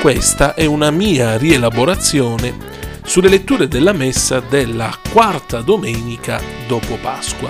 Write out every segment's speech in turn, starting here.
questa è una mia rielaborazione sulle letture della messa della quarta domenica dopo Pasqua.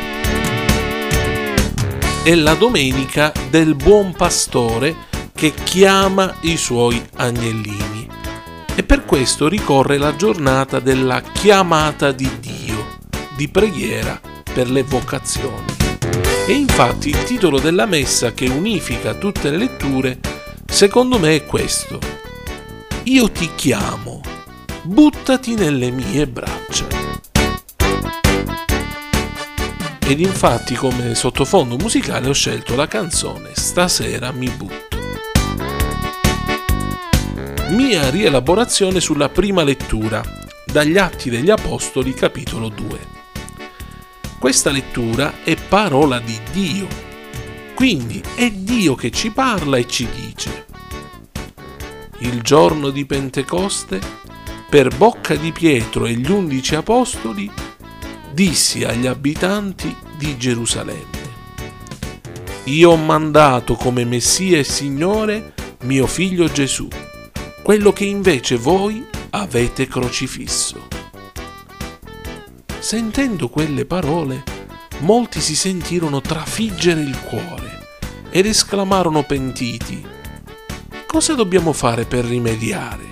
È la domenica del buon pastore che chiama i suoi agnellini e per questo ricorre la giornata della chiamata di Dio, di preghiera per le vocazioni. E infatti il titolo della messa che unifica tutte le letture, secondo me, è questo: Io ti chiamo, buttati nelle mie braccia. Ed infatti come sottofondo musicale ho scelto la canzone Stasera mi butto. Mia rielaborazione sulla prima lettura, dagli Atti degli Apostoli, capitolo 2. Questa lettura è parola di Dio, quindi è Dio che ci parla e ci dice: il giorno di Pentecoste, per bocca di Pietro e gli 11 apostoli, dissi agli abitanti di Gerusalemme: io ho mandato come Messia e Signore mio figlio Gesù, quello che invece voi avete crocifisso. Sentendo quelle parole, molti si sentirono trafiggere il cuore ed esclamarono pentiti: cosa dobbiamo fare per rimediare?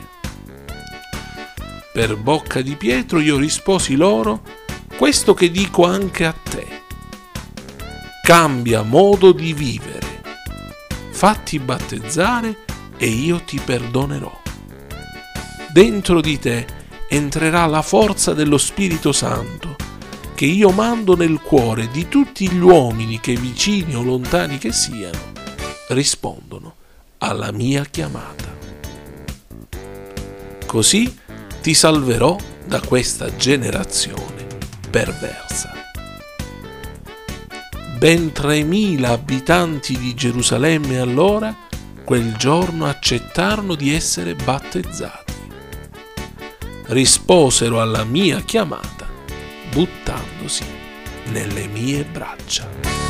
Per bocca di Pietro io risposi loro questo che dico anche a te: cambia modo di vivere, fatti battezzare e io ti perdonerò. Dentro di te entrerà la forza dello Spirito Santo, che io mando nel cuore di tutti gli uomini che, vicini o lontani che siano, rispondono alla mia chiamata. Così ti salverò da questa generazione perversa. Ben 3.000 abitanti di Gerusalemme allora quel giorno accettarono di essere battezzati. Risposero alla mia chiamata buttandosi nelle mie braccia.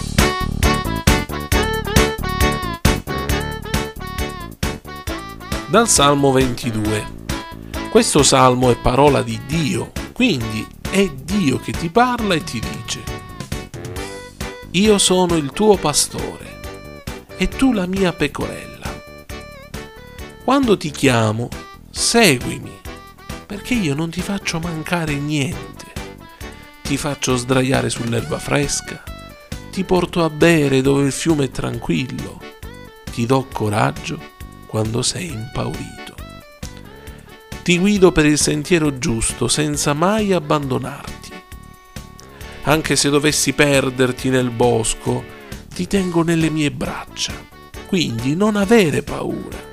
Dal Salmo 22. Questo salmo è parola di Dio, quindi è Dio che ti parla e ti dice: io sono il tuo pastore e tu la mia pecorella. Quando ti chiamo, seguimi, perché io non ti faccio mancare niente. Ti faccio sdraiare sull'erba fresca, ti porto a bere dove il fiume è tranquillo, ti do coraggio quando sei impaurito. Ti guido per il sentiero giusto senza mai abbandonarti. Anche se dovessi perderti nel bosco, ti tengo nelle mie braccia, quindi non avere paura.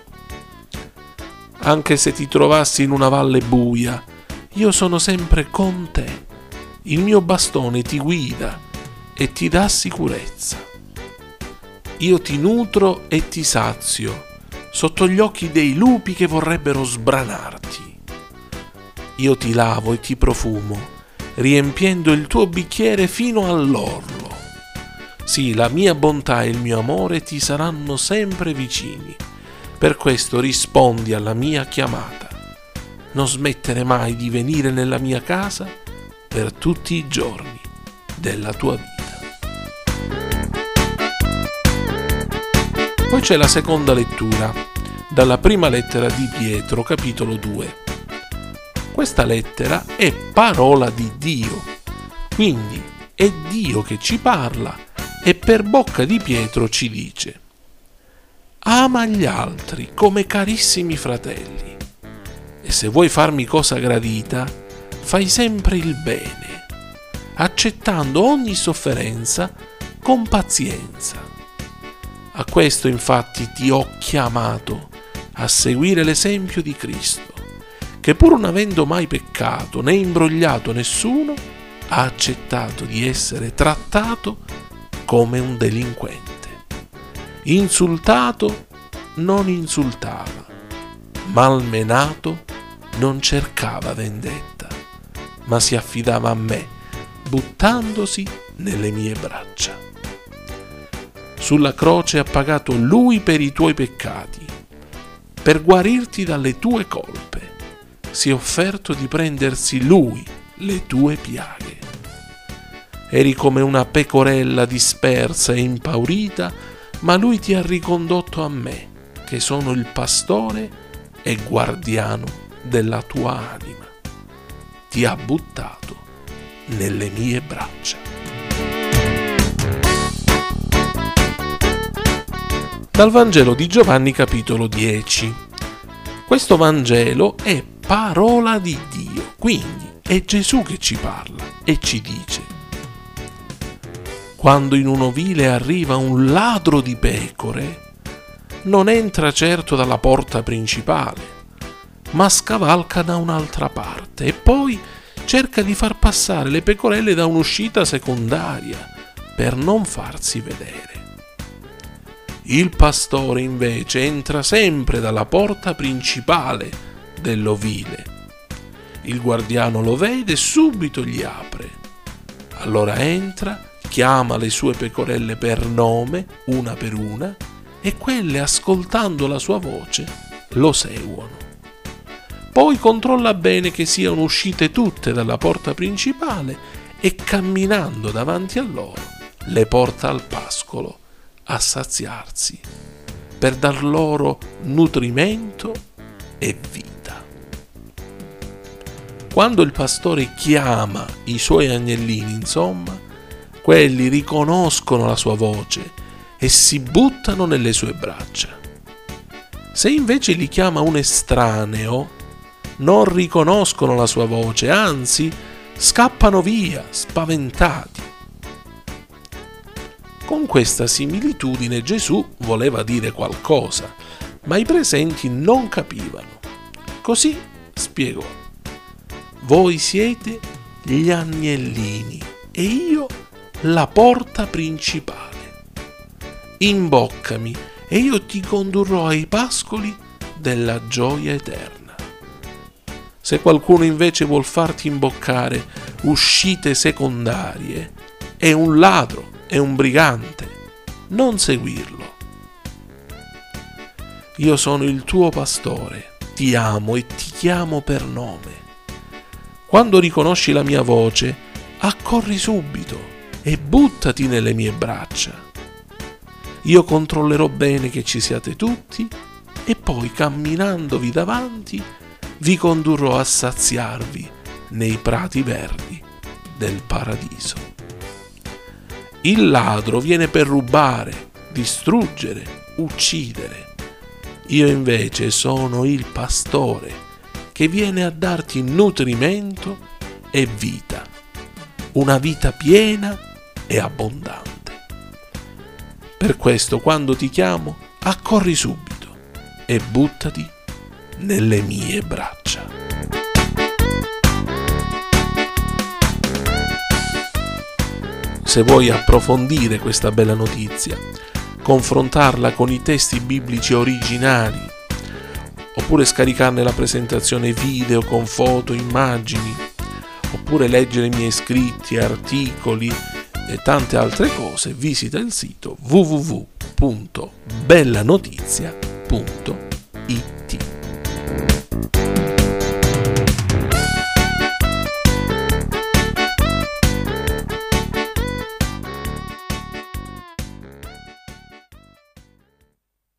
Anche se ti trovassi in una valle buia, io sono sempre con te. Il mio bastone ti guida e ti dà sicurezza. Io ti nutro e ti sazio, sotto gli occhi dei lupi che vorrebbero sbranarti. Io ti lavo e ti profumo, riempiendo il tuo bicchiere fino all'orlo. Sì, la mia bontà e il mio amore ti saranno sempre vicini. Per questo rispondi alla mia chiamata. Non smettere mai di venire nella mia casa per tutti i giorni della tua vita. Poi c'è la seconda lettura, dalla prima lettera di Pietro, capitolo 2. Questa lettera è parola di Dio, quindi è Dio che ci parla e per bocca di Pietro ci dice: ama gli altri come carissimi fratelli, e se vuoi farmi cosa gradita, fai sempre il bene, accettando ogni sofferenza con pazienza. A questo infatti ti ho chiamato, a seguire l'esempio di Cristo, che pur non avendo mai peccato né imbrogliato nessuno, ha accettato di essere trattato come un delinquente. Insultato non insultava, malmenato non cercava vendetta, ma si affidava a me, buttandosi nelle mie braccia. Sulla croce ha pagato Lui per i tuoi peccati. per guarirti dalle tue colpe. Si è offerto di prendersi lui le tue piaghe. Eri come una pecorella dispersa e impaurita, ma lui ti ha ricondotto a me, che sono il pastore e guardiano della tua anima. Ti ha buttato nelle mie braccia. Dal Vangelo di Giovanni capitolo 10. Questo Vangelo è parola di Dio, quindi è Gesù che ci parla e ci dice: quando in un ovile arriva un ladro di pecore, non entra certo dalla porta principale, ma scavalca da un'altra parte e poi cerca di far passare le pecorelle da un'uscita secondaria per non farsi vedere. Il pastore invece entra sempre dalla porta principale dell'ovile. Il guardiano lo vede e subito gli apre. Allora entra, chiama le sue pecorelle per nome, una per una, e quelle, ascoltando la sua voce, lo seguono. Poi controlla bene che siano uscite tutte dalla porta principale e, camminando davanti a loro, le porta al pascolo a saziarsi, per dar loro nutrimento e vita. Quando il pastore chiama i suoi agnellini, insomma, quelli riconoscono la sua voce e si buttano nelle sue braccia. Se invece li chiama un estraneo, non riconoscono la sua voce, anzi scappano via, spaventati. Con questa similitudine Gesù voleva dire qualcosa, ma i presenti non capivano. Così spiegò: voi siete gli agnellini e io la porta principale. Imboccami e io ti condurrò ai pascoli della gioia eterna. Se qualcuno invece vuol farti imboccare uscite secondarie, è un ladro, è un brigante, non seguirlo. Io sono il tuo pastore, ti amo e ti chiamo per nome. Quando riconosci la mia voce, accorri subito e buttati nelle mie braccia. Io controllerò bene che ci siate tutti e poi, camminandovi davanti, vi condurrò a saziarvi nei prati verdi del paradiso. Il ladro viene per rubare, distruggere, uccidere. Io invece sono il pastore che viene a darti nutrimento e vita, una vita piena e abbondante. Per questo, quando ti chiamo, accorri subito e buttati nelle mie braccia. Se vuoi approfondire questa bella notizia, confrontarla con i testi biblici originali, oppure scaricarne la presentazione video con foto, immagini, oppure leggere i miei scritti, articoli e tante altre cose, visita il sito www.bellanotizia.it.